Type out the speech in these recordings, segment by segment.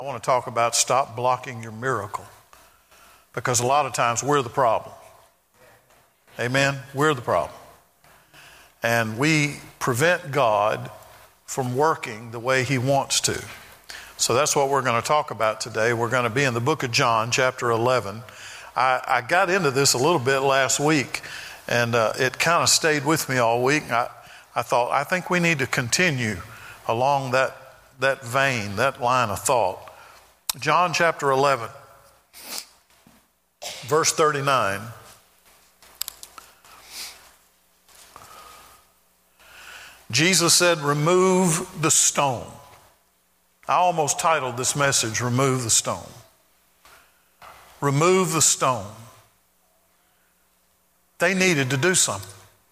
I want to talk about stop blocking your miracle, because a lot of times we're the problem. Amen? We're the problem. And we prevent God from working the way he wants to. So that's what we're going to talk about today. We're going to be in the book of John, chapter 11. I got into this a little bit last week, and it kind of stayed with me all week. I thought, I think we need to continue along that vein, that line of thought. John chapter 11, verse 39. Jesus said, remove the stone. I almost titled this message, Remove the Stone. Remove the stone. They needed to do something.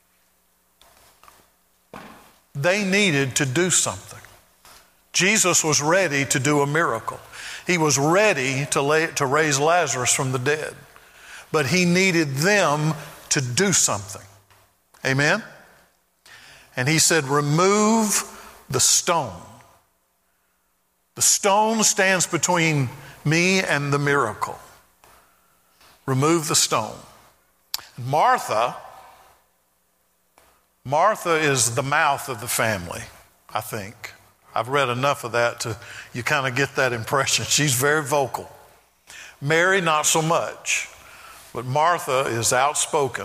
They needed to do something. Jesus was ready to do a miracle. He was ready to raise Lazarus from the dead. But he needed them to do something. Amen? And he said, remove the stone. The stone stands between me and the miracle. Remove the stone. Martha is the mouth of the family, I think. I've read enough of that to you kind of get that impression. She's very vocal. Mary, not so much. But Martha is outspoken.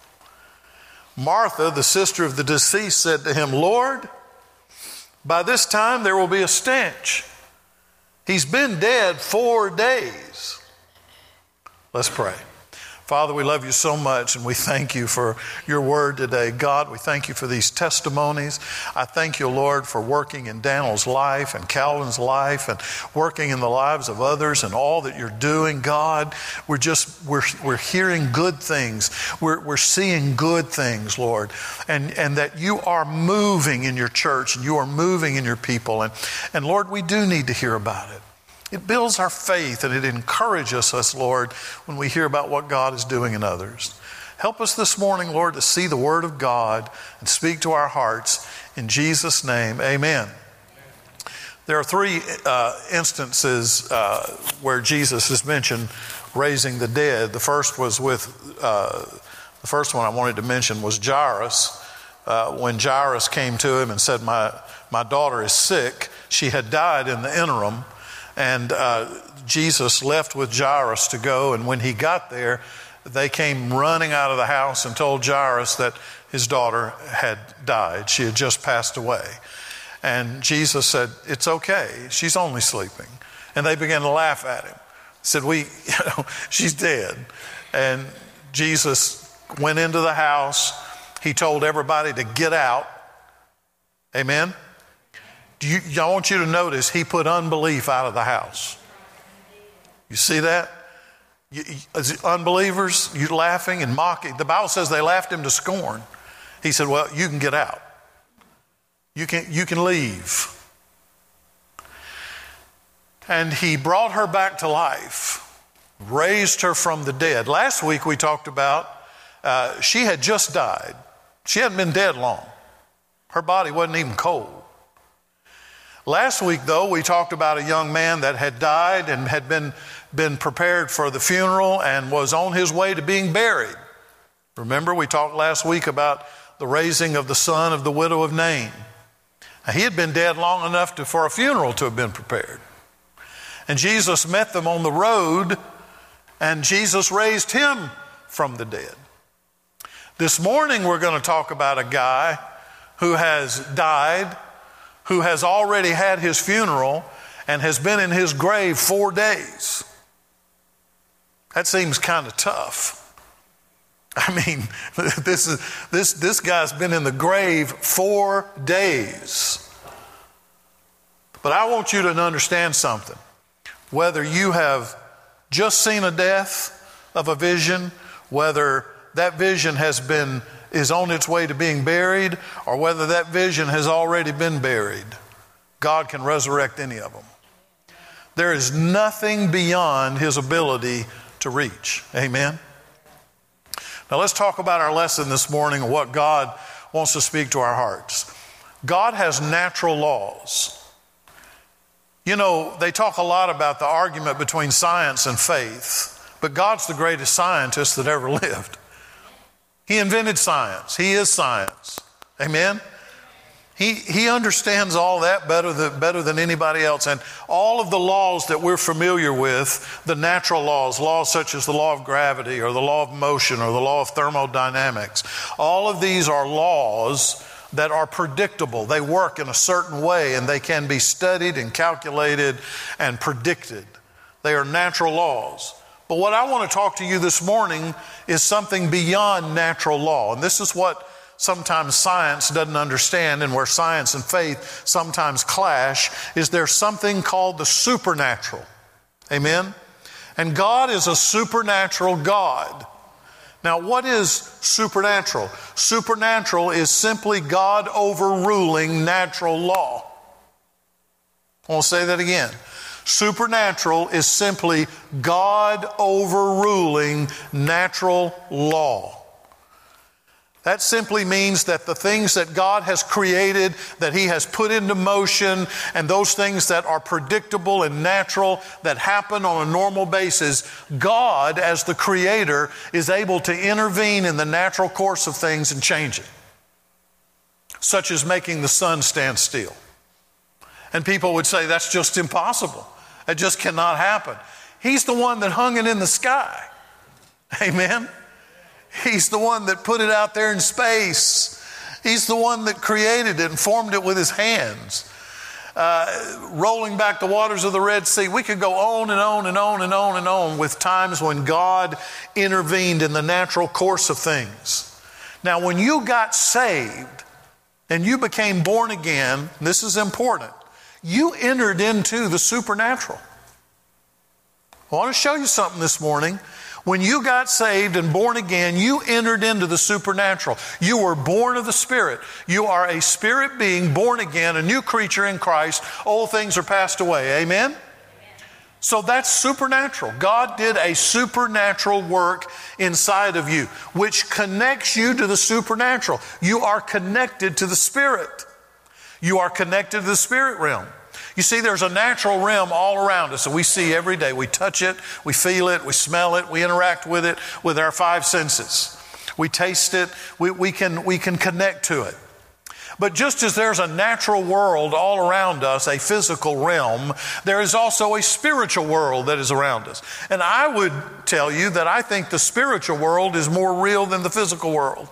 Martha, the sister of the deceased, said to him, Lord, by this time there will be a stench. He's been dead 4 days. Let's pray. Father, we love you so much, and we thank you for your word today. God, we thank you for these testimonies. I thank you, Lord, for working in Daniel's life and Calvin's life and working in the lives of others and all that you're doing. God, we're hearing good things. We're seeing good things, Lord, and that you are moving in your church and you are moving in your people. And Lord, we do need to hear about it. It builds our faith and it encourages us, Lord, when we hear about what God is doing in others. Help us this morning, Lord, to see the Word of God and speak to our hearts. In Jesus' name, amen. There are three instances where Jesus is mentioned raising the dead. The first was the first one I wanted to mention was Jairus. When Jairus came to him and said, my daughter is sick. She had died in the interim. And Jesus left with Jairus to go. And when he got there, they came running out of the house and told Jairus that his daughter had died. She had just passed away. And Jesus said, it's okay. She's only sleeping. And they began to laugh at him. Said, she's dead. And Jesus went into the house. He told everybody to get out. Amen. I want you to notice he put unbelief out of the house. You see that? Unbelievers, you laughing and mocking. The Bible says they laughed him to scorn. He said, well, you can get out. You can leave. And he brought her back to life, raised her from the dead. Last week we talked about she had just died. She hadn't been dead long. Her body wasn't even cold. Last week, though, we talked about a young man that had died and had been prepared for the funeral and was on his way to being buried. Remember, we talked last week about the raising of the son of the widow of Nain. Now, he had been dead long enough for a funeral to have been prepared. And Jesus met them on the road, and Jesus raised him from the dead. This morning, we're going to talk about a guy who has died, who has already had his funeral and has been in his grave 4 days. That seems kind of tough. I mean, this guy's been in the grave 4 days. But I want you to understand something. Whether you have just seen a death of a vision, whether that vision is on its way to being buried, or whether that vision has already been buried, God can resurrect any of them. There is nothing beyond his ability to reach. Amen? Now let's talk about our lesson this morning and what God wants to speak to our hearts. God has natural laws. You know, they talk a lot about the argument between science and faith, but God's the greatest scientist that ever lived. He invented science. He is science. Amen? He understands all that better than anybody else. And all of the laws that we're familiar with, the natural laws such as the law of gravity or the law of motion or the law of thermodynamics, all of these are laws that are predictable. They work in a certain way and they can be studied and calculated and predicted. They are natural laws. But what I want to talk to you this morning is something beyond natural law. And this is what sometimes science doesn't understand, and where science and faith sometimes clash, is there's something called the supernatural. Amen? And God is a supernatural God. Now, what is supernatural? Supernatural is simply God overruling natural law. I want to say that again. Supernatural is simply God overruling natural law. That simply means that the things that God has created, that He has put into motion, and those things that are predictable and natural that happen on a normal basis, God, as the Creator, is able to intervene in the natural course of things and change it. Such as making the sun stand still. And people would say, that's just impossible. That just cannot happen. He's the one that hung it in the sky. Amen? He's the one that put it out there in space. He's the one that created it and formed it with His hands. Rolling back the waters of the Red Sea. We could go on and on and on and on and on with times when God intervened in the natural course of things. Now, when you got saved and you became born again, this is important, you entered into the supernatural. I want to show you something this morning. When you got saved and born again, you entered into the supernatural. You were born of the Spirit. You are a spirit being born again, a new creature in Christ. Old things are passed away. Amen? So that's supernatural. God did a supernatural work inside of you, which connects you to the supernatural. You are connected to the Spirit. You are connected to the spirit realm. You see, there's a natural realm all around us that we see every day. We touch it, we feel it, we smell it, we interact with it with our five senses. We taste it, we can connect to it. But just as there's a natural world all around us, a physical realm, there is also a spiritual world that is around us. And I would tell you that I think the spiritual world is more real than the physical world.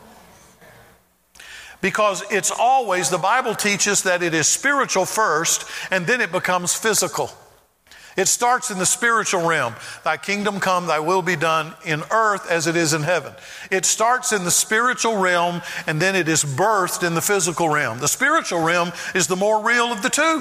Because it's always, the Bible teaches that it is spiritual first, and then it becomes physical. It starts in the spiritual realm. Thy kingdom come, thy will be done in earth as it is in heaven. It starts in the spiritual realm, and then it is birthed in the physical realm. The spiritual realm is the more real of the two.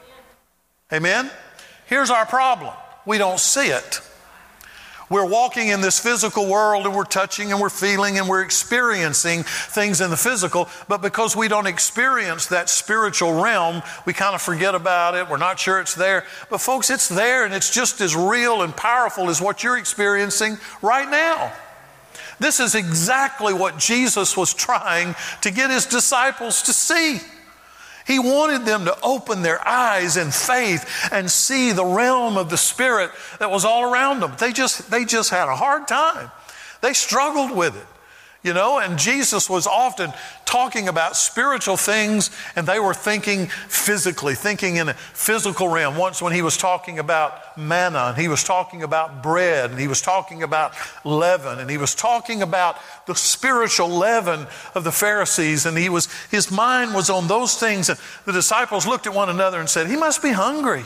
Amen? Here's our problem. We don't see it. We're walking in this physical world and we're touching and we're feeling and we're experiencing things in the physical, but because we don't experience that spiritual realm, we kind of forget about it. We're not sure it's there. But folks, it's there, and it's just as real and powerful as what you're experiencing right now. This is exactly what Jesus was trying to get His disciples to see. He wanted them to open their eyes in faith and see the realm of the Spirit that was all around them. They just had a hard time. They struggled with it, you know, and Jesus was often talking about spiritual things, and they were thinking physically, thinking in a physical realm. Once when He was talking about manna, and He was talking about bread, and He was talking about leaven, and He was talking about the spiritual leaven of the Pharisees, and his mind was on those things, and the disciples looked at one another and said, he must be hungry.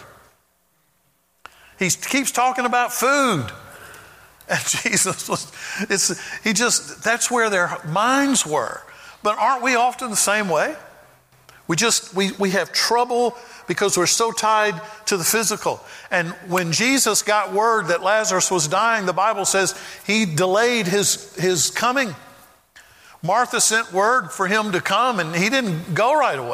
He keeps talking about food. And Jesus that's where their minds were. But aren't we often the same way? We have trouble because we're so tied to the physical. And when Jesus got word that Lazarus was dying, the Bible says He delayed his coming. Martha sent word for Him to come, and He didn't go right away.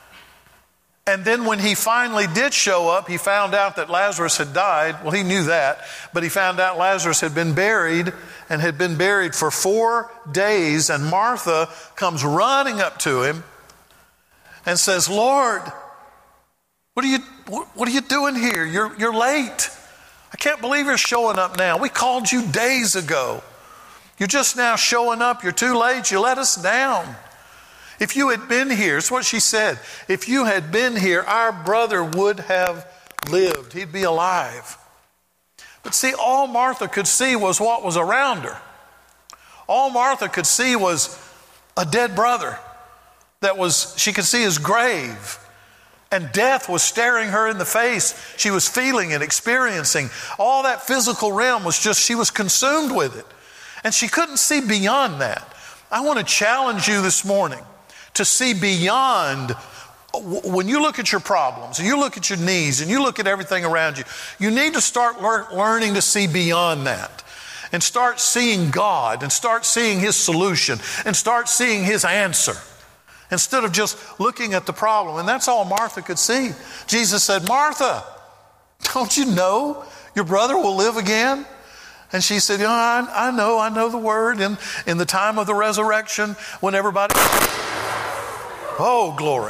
And then when He finally did show up, He found out that Lazarus had died. Well, He knew that, but He found out Lazarus had been buried and had been buried for 4 days. And Martha comes running up to Him and says, Lord, what what are you doing here? You're late. I can't believe you're showing up now. We called you days ago. You're just now showing up. You're too late. You let us down. If you had been here, it's what she said. If you had been here, our brother would have lived. He'd be alive. But see, all Martha could see was what was around her. All Martha could see was a dead brother. She could see his grave. And death was staring her in the face. She was feeling it, experiencing. All that physical realm was just, she was consumed with it. And she couldn't see beyond that. I want to challenge you this morning to see beyond. When you look at your problems, and you look at your needs, and you look at everything around you, you need to start learning to see beyond that. And start seeing God, and start seeing His solution, and start seeing His answer. Instead of just looking at the problem. And that's all Martha could see. Jesus said, Martha, don't you know your brother will live again? And she said, I know the word. In the time of the resurrection, when everybody... Oh, glory.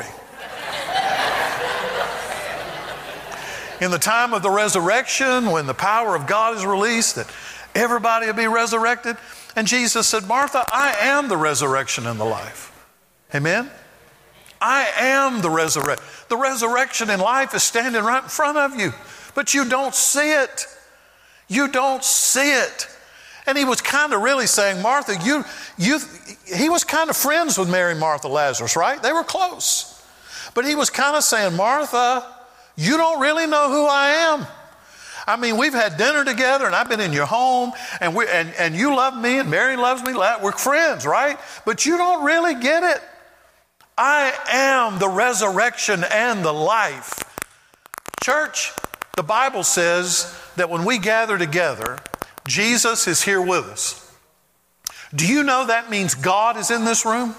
In the time of the resurrection, when the power of God is released, that everybody will be resurrected. And Jesus said, Martha, I am the resurrection and the life. Amen? I am the resurrection. The resurrection in life is standing right in front of you, but you don't see it. You don't see it. And he was kind of really saying, Martha, he was kind of friends with Mary, Martha, Lazarus, right? They were close. But he was kind of saying, Martha, you don't really know who I am. I mean, we've had dinner together, and I've been in your home, and you love me, and Mary loves me. We're friends, right? But you don't really get it. I am the resurrection and the life. Church, the Bible says that when we gather together, Jesus is here with us. Do you know that means God is in this room?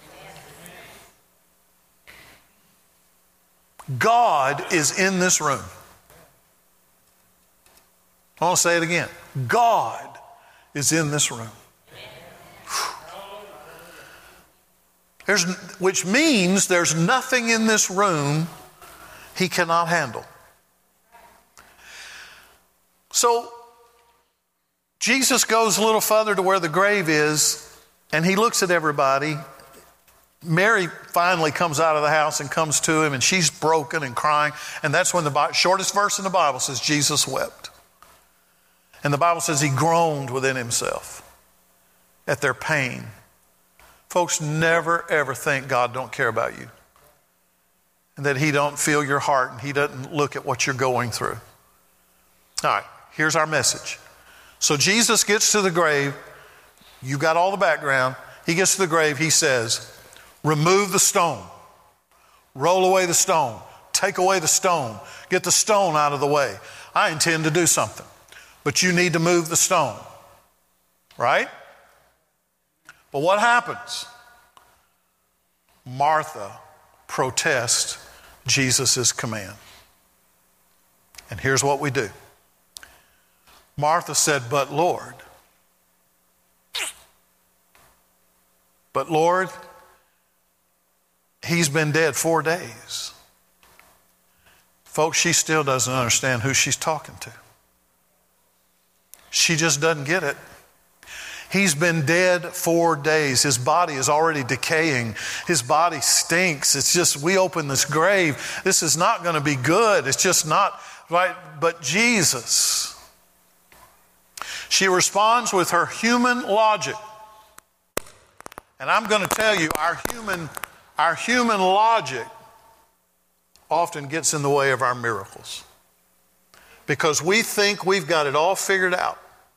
God is in this room. I want to say it again. God is in this room. Which means there's nothing in this room He cannot handle. So Jesus goes a little further to where the grave is, and He looks at everybody. Mary finally comes out of the house and comes to Him, and she's broken and crying. And that's when the shortest verse in the Bible says Jesus wept. And the Bible says He groaned within Himself at their pain. Folks, never ever think God don't care about you, and that He don't feel your heart, and He doesn't look at what you're going through. All right, here's our message. So Jesus gets to the grave. You got all the background. He gets to the grave. He says, remove the stone. Roll away the stone. Take away the stone. Get the stone out of the way. I intend to do something, but you need to move the stone. Right? But what happens? Martha protests Jesus' command. And here's what we do. Martha said, but Lord, he's been dead 4 days. Folks, she still doesn't understand who she's talking to. She just doesn't get it. He's been dead 4 days. His body is already decaying. His body stinks. It's just, we open this grave. This is not going to be good. It's just not right. But Jesus, she responds with her human logic. And I'm going to tell you, our human logic often gets in the way of our miracles. Because we think we've got it all figured out.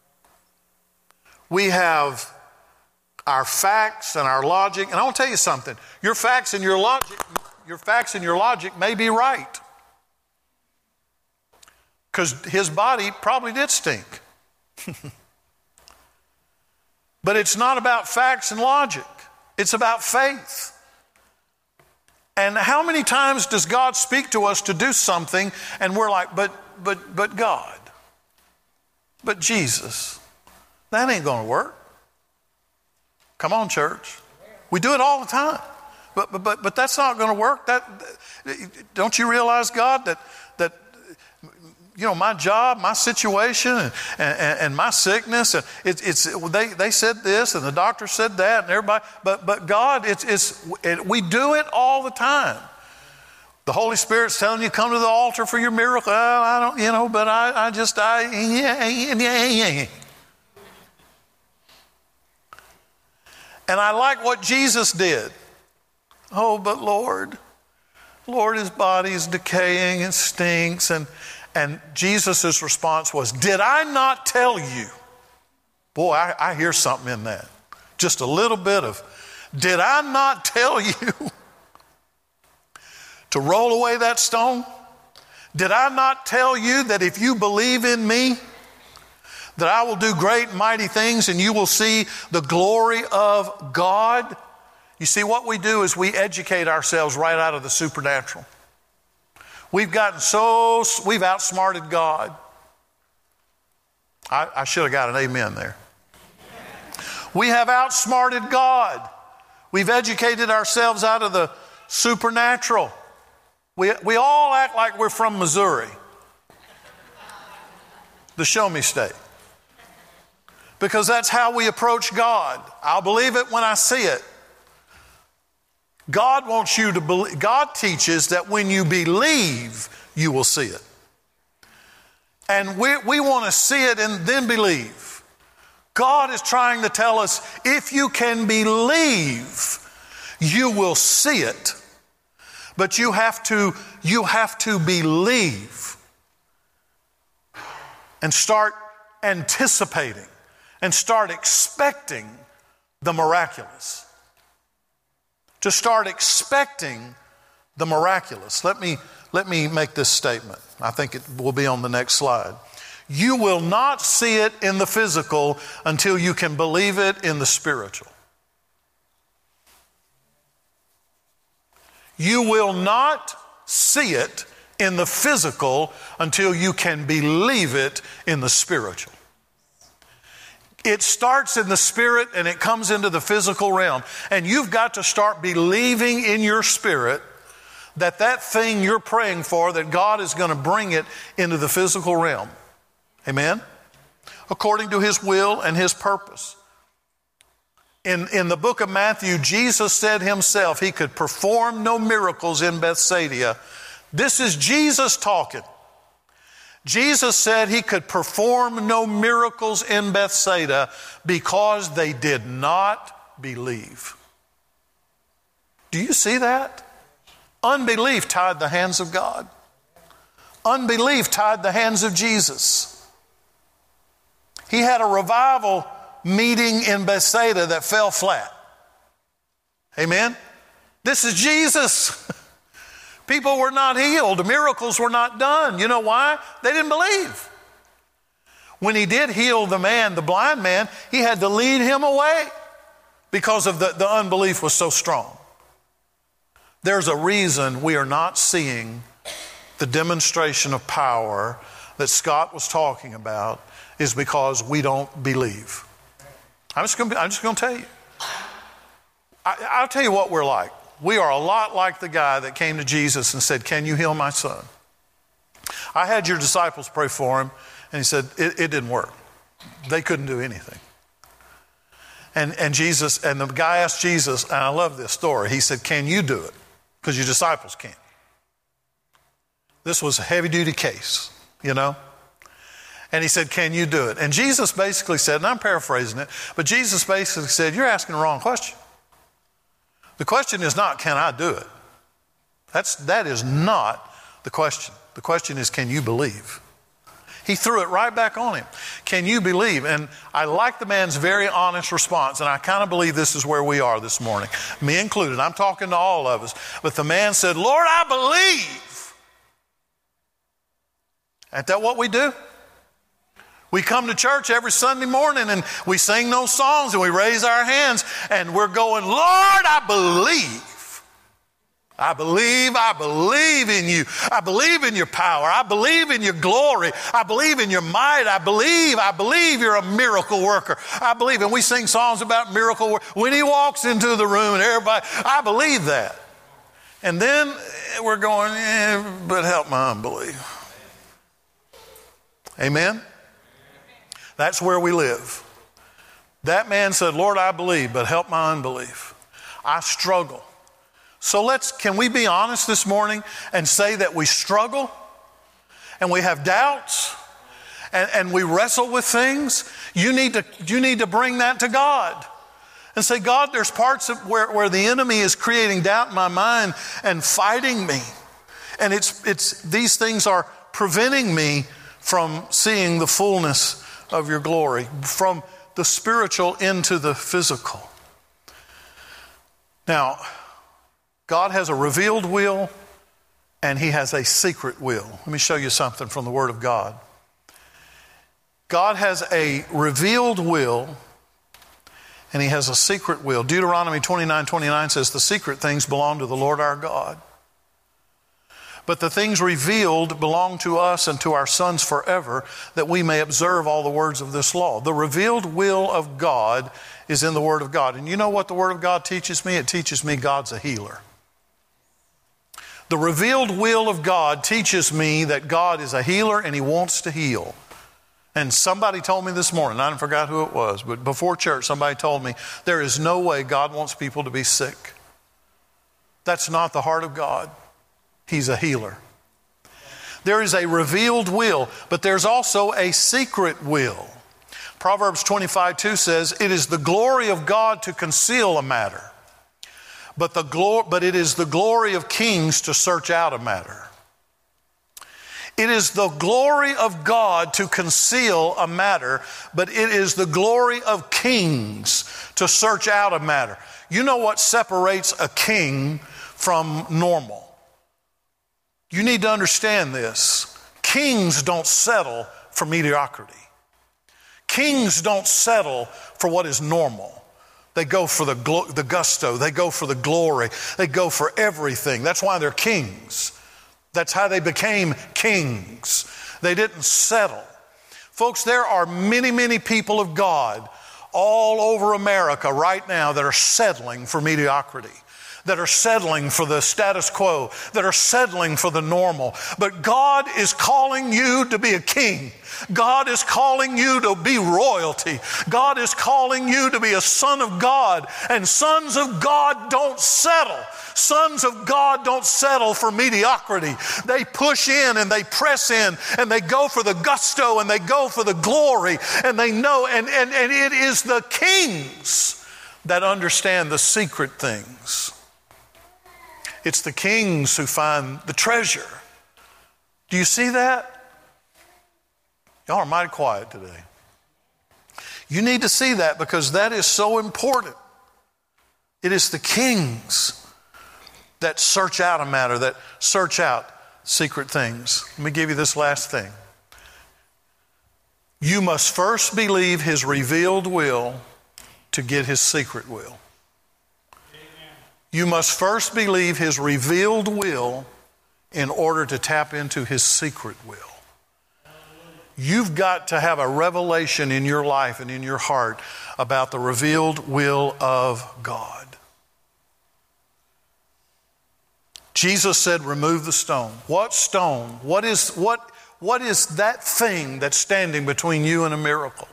We have our facts and our logic. And I want to tell you something. Your facts and your logic may be right. Because his body probably did stink. But it's not about facts and logic. It's about faith. And how many times does God speak to us to do something and we're like, but God, but Jesus, that ain't going to work. Come on, church. We do it all the time. But that's not going to work. Don't you realize, God, that my job, my situation, and my sickness, they said this, and the doctor said that, and everybody. But God, we do it all the time. The Holy Spirit's telling you, come to the altar for your miracle. Oh, I don't, but And I like what Jesus did. Oh, but Lord, his body is decaying and stinks. And Jesus' response was, did I not tell you? Boy, I hear something in that. Just a little bit of, did I not tell you to roll away that stone? Did I not tell you that if you believe in me, that I will do great and mighty things and you will see the glory of God? You see, what we do is we educate ourselves right out of the supernatural. We've outsmarted God. I should have got an amen there. We have outsmarted God. We've educated ourselves out of the supernatural. We all act like we're from Missouri, the show me state. Because that's how we approach God. I'll believe it when I see it. God wants you to believe. God teaches that when you believe, you will see it. And we want to see it and then believe. God is trying to tell us, if you can believe, you will see it. But you have to believe and start anticipating and start expecting the miraculous. To start expecting the miraculous. Let me make this statement. I think it will be on the next slide. You will not see it in the physical until you can believe it in the spiritual. You will not see it in the physical until you can believe it in the spiritual. It starts in the spirit and it comes into the physical realm. And you've got to start believing in your spirit that thing you're praying for, that God is going to bring it into the physical realm. Amen? According to His will and His purpose. In the book of Matthew, Jesus said Himself He could perform no miracles in Bethsaida. This is Jesus talking. Jesus said He could perform no miracles in Bethsaida because they did not believe. Do you see that? Unbelief tied the hands of God. Unbelief tied the hands of Jesus. He had a revival meeting in Bethsaida that fell flat. Amen? This is Jesus. People were not healed. Miracles were not done. You know why? They didn't believe. When He did heal the blind man, He had to lead him away because of the unbelief was so strong. There's a reason we are not seeing the demonstration of power that Scott was talking about, is because we don't believe. I'm just going to tell you. I'll tell you what we're like. We are a lot like the guy that came to Jesus and said, "Can you heal my son?" I had your disciples pray for him, and He said, it didn't work. They couldn't do anything. And the guy asked Jesus, and I love this story. He said, "Can you do it? Because your disciples can't." This was a heavy-duty case, And He said, "Can you do it?" And Jesus basically said, and I'm paraphrasing it, but Jesus basically said, "You're asking the wrong question. The question is not, can I do it? That is not the question. The question is, can you believe?" He threw it right back on him. Can you believe? And I like the man's very honest response, and I kind of believe this is where we are this morning, me included. I'm talking to all of us. But the man said, "Lord, I believe." Ain't that what we do? We come to church every Sunday morning and we sing those songs and we raise our hands and we're going, "Lord, I believe." I believe in you. I believe in your power. I believe in your glory. I believe in your might. I believe you're a miracle worker. I believe, and we sing songs about miracle work. When he walks into the room and everybody, I believe that. And then we're going, but help my unbelief. Amen? That's where we live. That man said, Lord, I believe, but help my unbelief. I struggle. So can we be honest this morning and say that we struggle and we have doubts and we wrestle with things? You need to bring that to God and say, God, there's parts of where the enemy is creating doubt in my mind and fighting me. And it's these things are preventing me from seeing the fullness of your glory, from the spiritual into the physical. Now, God has a revealed will and he has a secret will. Let me show you something from the Word of God. God has a revealed will and he has a secret will. Deuteronomy 29:29 says, the secret things belong to the Lord our God. But the things revealed belong to us and to our sons forever, that we may observe all the words of this law. The revealed will of God is in the Word of God. And you know what the Word of God teaches me? It teaches me God's a healer. The revealed will of God teaches me that God is a healer and he wants to heal. And somebody told me this morning, I forgot who it was, but before church somebody told me, there is no way God wants people to be sick. That's not the heart of God. He's a healer. There is a revealed will, but there's also a secret will. Proverbs 25:2 says, it is the glory of God to conceal a matter, but it is the glory of kings to search out a matter. It is the glory of God to conceal a matter, but it is the glory of kings to search out a matter. You know what separates a king from normal? You need to understand this. Kings don't settle for mediocrity. Kings don't settle for what is normal. They go for the gusto. They go for the glory. They go for everything. That's why they're kings. That's how they became kings. They didn't settle. Folks, there are many, many people of God all over America right now that are settling for mediocrity, that are settling for the status quo, that are settling for the normal. But God is calling you to be a king. God is calling you to be royalty. God is calling you to be a son of God. And sons of God don't settle. Sons of God don't settle for mediocrity. They push in and they press in and they go for the gusto and they go for the glory, and they know, and it is the kings that understand the secret things. It's the kings who find the treasure. Do you see that? Y'all are mighty quiet today. You need to see that because that is so important. It is the kings that search out a matter, that search out secret things. Let me give you this last thing. You must first believe his revealed will to get his secret will. You must first believe his revealed will in order to tap into his secret will. You've got to have a revelation in your life and in your heart about the revealed will of God. Jesus said, remove the stone. What stone? What is that thing that's standing between you and a miracle?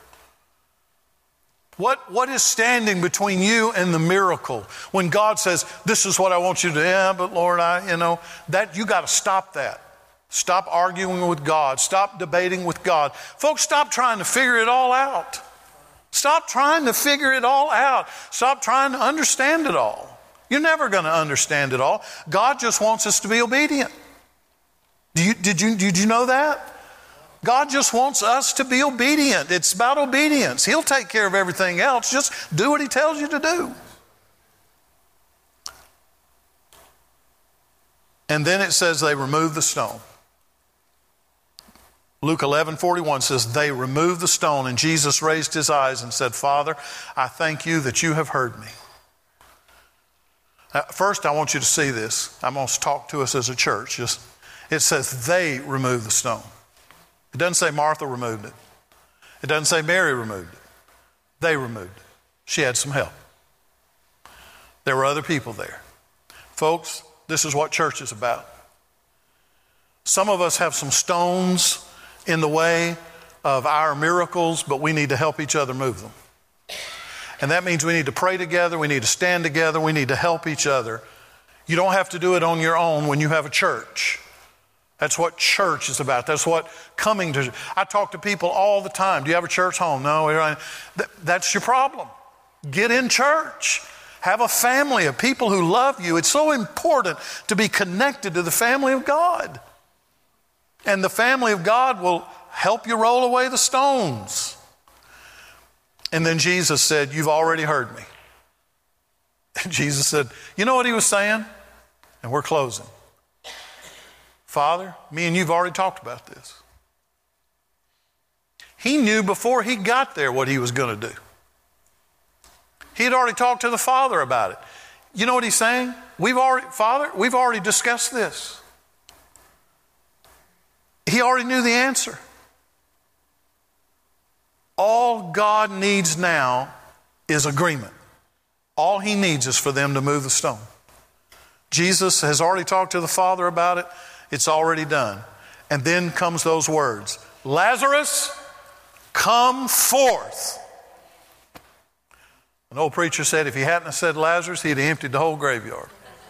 What is standing between you and the miracle? When God says, this is what I want you to do, but Lord, that you got to stop that. Stop arguing with God. Stop debating with God. Folks, stop trying to figure it all out. Stop trying to figure it all out. Stop trying to understand it all. You're never going to understand it all. God just wants us to be obedient. Did you know that? God just wants us to be obedient. It's about obedience. He'll take care of everything else. Just do what he tells you to do. And then it says they removed the stone. Luke 11:41 says they removed the stone, and Jesus raised his eyes and said, Father, I thank you that you have heard me. First, I want you to see this. I'm going to talk to us as a church. It says they removed the stone. It doesn't say Martha removed it. It doesn't say Mary removed it. They removed it. She had some help. There were other people there. Folks, this is what church is about. Some of us have some stones in the way of our miracles, but we need to help each other move them. And that means we need to pray together, we need to stand together, we need to help each other. You don't have to do it on your own when you have a church. That's what church is about. That's what coming to. I talk to people all the time. Do you have a church home? No. That's your problem. Get in church. Have a family of people who love you. It's so important to be connected to the family of God. And the family of God will help you roll away the stones. And then Jesus said, you've already heard me. And Jesus said, you know what he was saying? And we're closing. Father, me and you've already talked about this. He knew before he got there what he was going to do. He had already talked to the Father about it. You know what he's saying? Father, we've already discussed this. He already knew the answer. All God needs now is agreement. All he needs is for them to move the stone. Jesus has already talked to the Father about it. It's already done. And then comes those words, Lazarus, come forth. An old preacher said if he hadn't have said Lazarus, he'd have emptied the whole graveyard.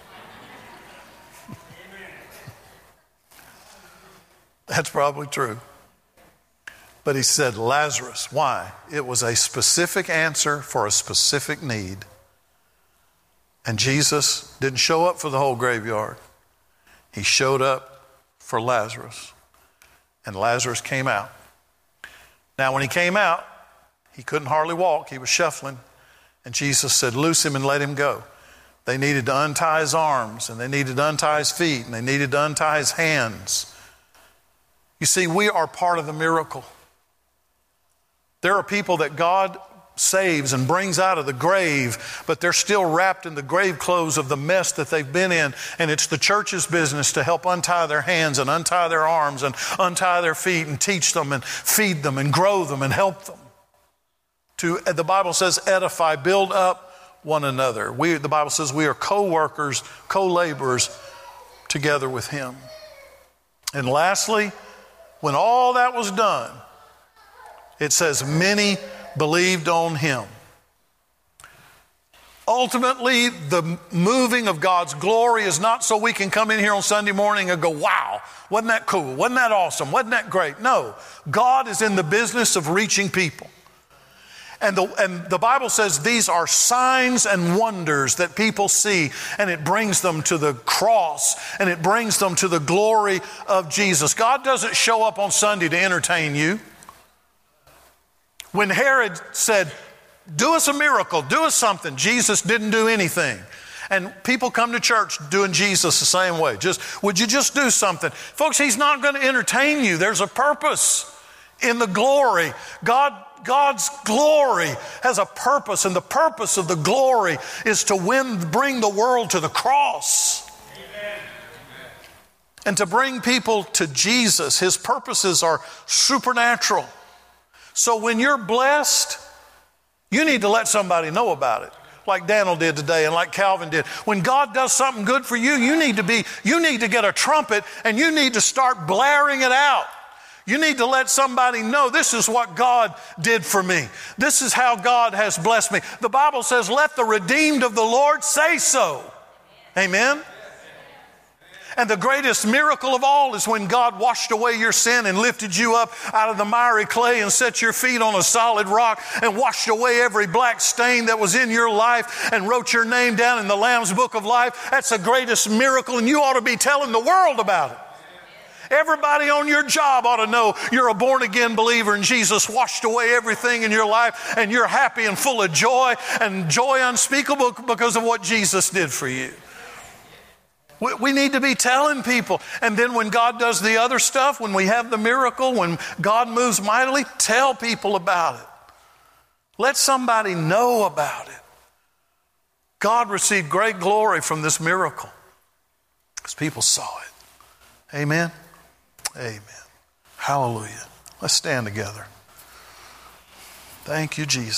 That's probably true. But he said Lazarus. Why? It was a specific answer for a specific need. And Jesus didn't show up for the whole graveyard. He showed up for Lazarus. And Lazarus came out. Now when he came out, he couldn't hardly walk. He was shuffling. And Jesus said, loose him and let him go. They needed to untie his arms, and they needed to untie his feet, and they needed to untie his hands. You see, we are part of the miracle. There are people that God saves and brings out of the grave, but they're still wrapped in the grave clothes of the mess that they've been in. And it's the church's business to help untie their hands and untie their arms and untie their feet and teach them and feed them and grow them and help them. The Bible says edify, build up one another. The Bible says we are co-workers, co-laborers together with him. And lastly, when all that was done, it says many believed on him. Ultimately, the moving of God's glory is not so we can come in here on Sunday morning and go, wow, wasn't that cool? Wasn't that awesome? Wasn't that great? No, God is in the business of reaching people. And the Bible says these are signs and wonders that people see, and it brings them to the cross, and it brings them to the glory of Jesus. God doesn't show up on Sunday to entertain you. When Herod said, do us a miracle, do us something, Jesus didn't do anything. And people come to church doing Jesus the same way. Would you just do something? Folks, he's not going to entertain you. There's a purpose in the glory. God's glory has a purpose, and the purpose of the glory is to bring the world to the cross. Amen. And to bring people to Jesus. His purposes are supernatural. So when you're blessed, you need to let somebody know about it. Like Daniel did today and like Calvin did. When God does something good for you, you need to get a trumpet and you need to start blaring it out. You need to let somebody know this is what God did for me. This is how God has blessed me. The Bible says, let the redeemed of the Lord say so. Amen? And the greatest miracle of all is when God washed away your sin and lifted you up out of the miry clay and set your feet on a solid rock and washed away every black stain that was in your life and wrote your name down in the Lamb's Book of Life. That's the greatest miracle, and you ought to be telling the world about it. Everybody on your job ought to know you're a born-again believer and Jesus washed away everything in your life and you're happy and full of joy and joy unspeakable because of what Jesus did for you. We need to be telling people. And then when God does the other stuff, when we have the miracle, when God moves mightily, tell people about it. Let somebody know about it. God received great glory from this miracle because people saw it. Amen? Amen. Hallelujah. Let's stand together. Thank you, Jesus.